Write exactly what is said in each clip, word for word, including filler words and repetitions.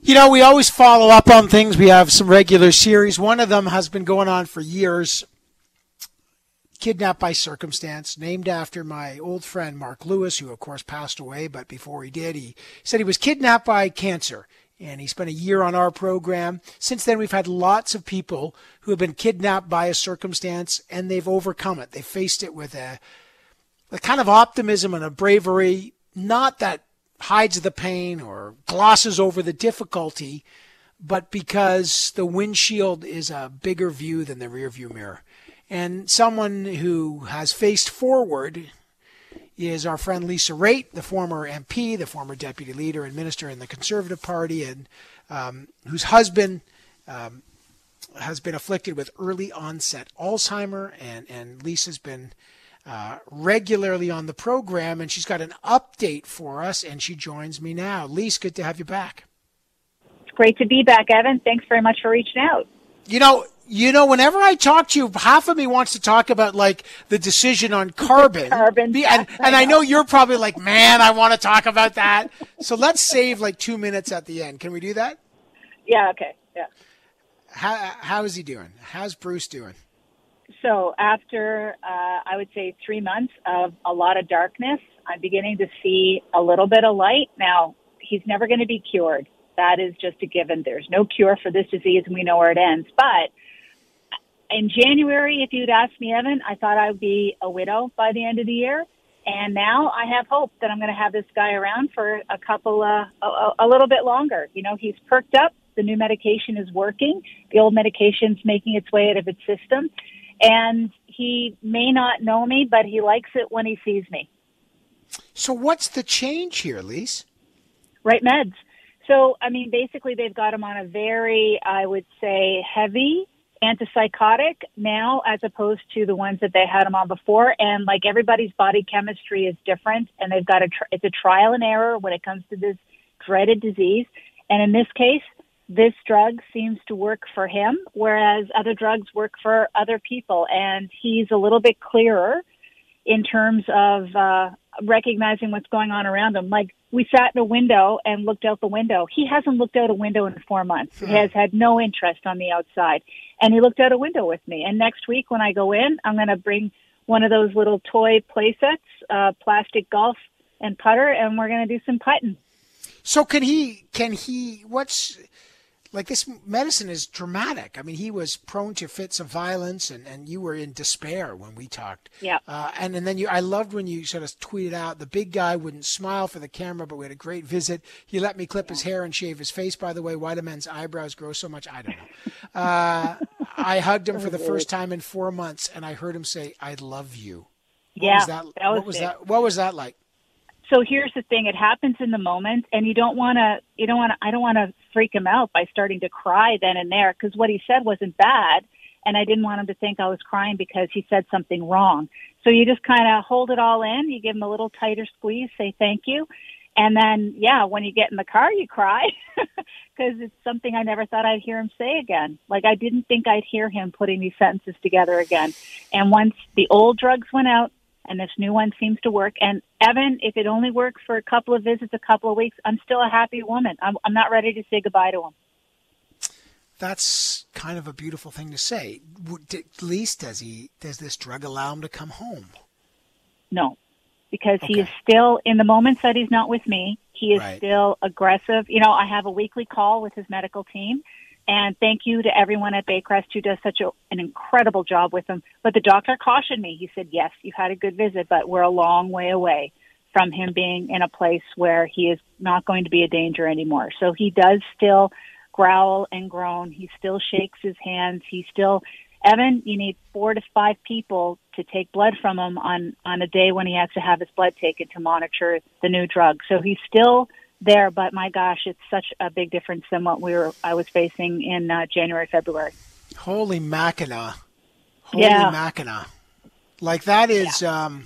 You know, we always follow up on things. We have some regular series. One of them has been going on for years. Kidnapped by Circumstance, named after my old friend Mark Lewis, who of course passed away, but before he did, he said he was kidnapped by cancer. And he spent a year on our program. Since then, we've had lots of people who have been kidnapped by a circumstance, and they've overcome it. They faced it with a, a kind of optimism and a bravery, not that hides the pain or glosses over the difficulty, but because the windshield is a bigger view than the rearview mirror. And someone who has faced forward is our friend Lisa Raitt, the former M P, the former deputy leader and minister in the Conservative Party, and um, whose husband um, has been afflicted with early onset Alzheimer. And, and Lisa's been uh, regularly on the program, and she's got an update for us, and she joins me now. Lisa, good to have you back. It's great to be back, Evan. Thanks very much for reaching out. You know, You know, whenever I talk to you, half of me wants to talk about, like, the decision on carbon. Carbon. The, and and I, I know you're probably like, man, I want to talk about that. So let's save, like, two minutes at the end. Can we do that? Yeah, okay, yeah. How How is he doing? How's Bruce doing? So after, uh, I would say, three months of a lot of darkness, I'm beginning to see a little bit of light. Now, he's never going to be cured. That is just a given. There's no cure for this disease, and we know where it ends. But in January, if you'd asked me, Evan, I thought I would be a widow by the end of the year. And now I have hope that I'm going to have this guy around for a couple, uh, a, a little bit longer. You know, he's perked up. The new medication is working. The old medication's making its way out of its system. And he may not know me, but he likes it when he sees me. So what's the change here, Lise? Right meds. So, I mean, basically they've got him on a very, I would say, heavy antipsychotic now as opposed to the ones that they had him on before. And like everybody's body chemistry is different, and they've got a, tr- it's a trial and error when it comes to this dreaded disease. And in this case, this drug seems to work for him, whereas other drugs work for other people. And he's a little bit clearer in terms of uh, recognizing what's going on around him. Like, we sat in a window and looked out the window. He hasn't looked out a window in four months. He has had no interest on the outside. And he looked out a window with me. And next week when I go in, I'm going to bring one of those little toy play sets, uh, plastic golf and putter, and we're going to do some putting. So can he, can he, what's, like, this medicine is dramatic. I mean, he was prone to fits of violence, and, and you were in despair when we talked. Yeah. Uh, and, and then you, I loved when you sort of tweeted out, the big guy wouldn't smile for the camera, but we had a great visit. He let me clip yeah. his hair and shave his face, by the way. Why do men's eyebrows grow so much? I don't know. Uh, I hugged him for the first time in four months, and I heard him say, I love you. What yeah. Was that, that was what was big. that? What was that like? So here's the thing. It happens in the moment, and you don't want to, you don't want to, I don't want to freak him out by starting to cry then and there, because what he said wasn't bad, and I didn't want him to think I was crying because he said something wrong. So you just kind of hold it all in. You give him a little tighter squeeze, say thank you. And then, yeah, when you get in the car, you cry because it's something I never thought I'd hear him say again. Like, I didn't think I'd hear him putting these sentences together again. And once the old drugs went out, and this new one seems to work. And Evan, if it only works for a couple of visits, a couple of weeks, I'm still a happy woman. I'm, I'm not ready to say goodbye to him. That's kind of a beautiful thing to say. At least does he, does this drug allow him to come home? No, because okay. he is still, in the moments that he's not with me, he is right. still aggressive. You know, I have a weekly call with his medical team. And thank you to everyone at Baycrest who does such a, an incredible job with him. But the doctor cautioned me. He said, yes, you've had a good visit, but we're a long way away from him being in a place where he is not going to be a danger anymore. So he does still growl and groan. He still shakes his hands. He still, Evan, you need four to five people to take blood from him on, on a day when he has to have his blood taken to monitor the new drug. So he's still there, but my gosh, it's such a big difference than what we were I was facing in uh, January, February. Holy Mackinac. Holy yeah. Mackinac. Like, that is, yeah. um,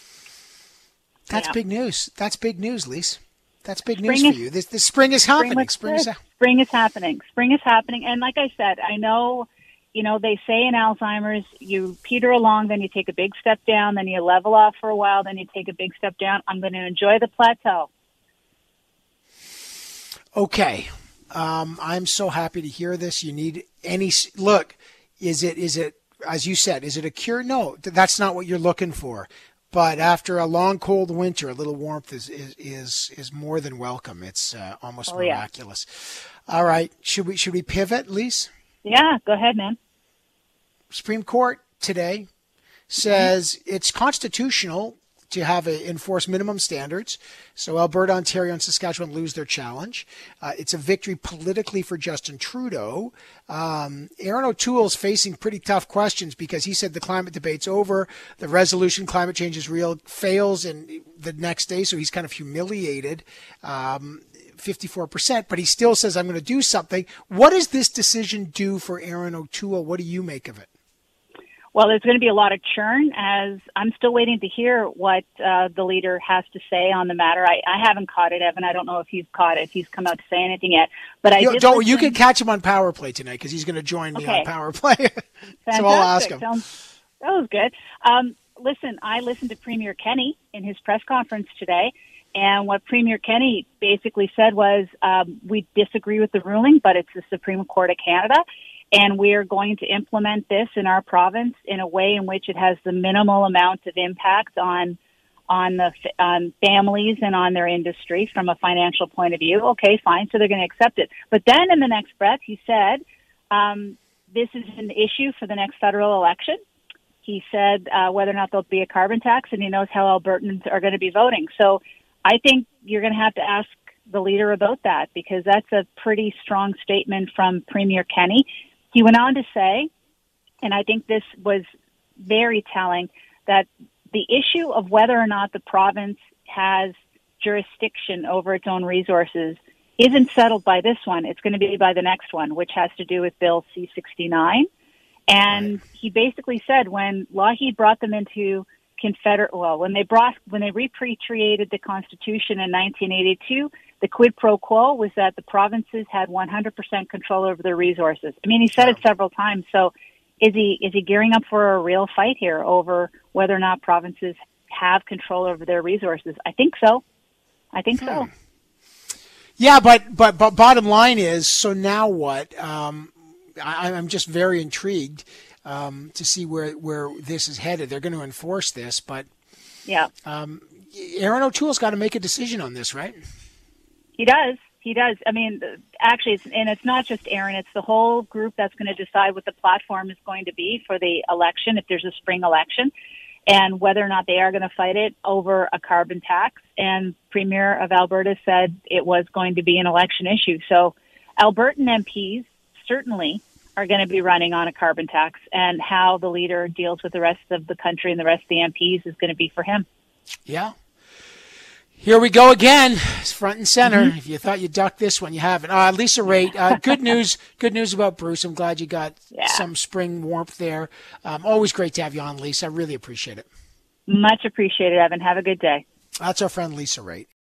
that's yeah. big news. That's big news, Lise. That's big spring news is, for you. This, this spring is happening. Spring, spring, is ha- spring is happening. Spring is happening. And like I said, I know, you know, they say in Alzheimer's, you peter along, then you take a big step down, then you level off for a while, then you take a big step down. I'm going to enjoy the plateau. Okay. Um, I'm so happy to hear this. You need any look. Is it is it as you said? Is it a cure? No, that's not what you're looking for. But after a long cold winter, a little warmth is is is, is more than welcome. It's uh, almost oh, miraculous. Yeah. All right, should we should we pivot, Lise? Yeah, go ahead, man. Supreme Court today says mm-hmm. it's constitutional to have a, enforce minimum standards. So Alberta, Ontario, and Saskatchewan lose their challenge. Uh, it's a victory politically for Justin Trudeau. Um, Aaron O'Toole's facing pretty tough questions because he said the climate debate's over. The resolution, climate change is real, fails in the next day. So he's kind of humiliated. Um, fifty-four percent, but he still says, I'm going to do something. What does this decision do for Aaron O'Toole? What do you make of it? Well, there's going to be a lot of churn, as I'm still waiting to hear what uh, the leader has to say on the matter. I, I haven't caught it, Evan. I don't know if he's caught it, if he's come out to say anything yet. But I you, did don't. listen. You can catch him on Power Play tonight because he's going to join me okay. on Power Play. So I'll ask him. Sounds, that was good. Um, listen, I listened to Premier Kenney in his press conference today, and what Premier Kenney basically said was, um, we disagree with the ruling, but it's the Supreme Court of Canada. And we are going to implement this in our province in a way in which it has the minimal amount of impact on on the on families and on their industry from a financial point of view. Okay, fine. So they're going to accept it. But then in the next breath, he said, um, this is an issue for the next federal election. He said uh, whether or not there'll be a carbon tax, and he knows how Albertans are going to be voting. So I think you're going to have to ask the leader about that, because that's a pretty strong statement from Premier Kenney. He went on to say, and I think this was very telling, that the issue of whether or not the province has jurisdiction over its own resources isn't settled by this one. It's going to be by the next one, which has to do with Bill C sixty-nine. And right. He basically said when Lougheed brought them into Confederate, well, when they brought, when they repatriated the Constitution in nineteen eighty-two, the quid pro quo was that the provinces had one hundred percent control over their resources. I mean, he said yeah. it several times. So is he, is he gearing up for a real fight here over whether or not provinces have control over their resources? I think so. I think hmm. so. Yeah, but, but, but bottom line is, so now what? Um, I, I'm just very intrigued um, to see where, where this is headed. They're going to enforce this, but yeah, um, Aaron O'Toole's got to make a decision on this, right? He does. He does. I mean, actually, it's, and it's not just Aaron. It's the whole group that's going to decide what the platform is going to be for the election, if there's a spring election, and whether or not they are going to fight it over a carbon tax. And Premier of Alberta said it was going to be an election issue. So Albertan M Ps certainly are going to be running on a carbon tax, and how the leader deals with the rest of the country and the rest of the M Ps is going to be for him. Yeah. Here we go again. It's front and center. Mm-hmm. If you thought you ducked this one, you haven't. Uh, Lisa Raitt, uh, good news. Good news about Bruce. I'm glad you got yeah. some spring warmth there. Um, always great to have you on, Lisa. I really appreciate it. Much appreciated, Evan. Have a good day. That's our friend Lisa Raitt.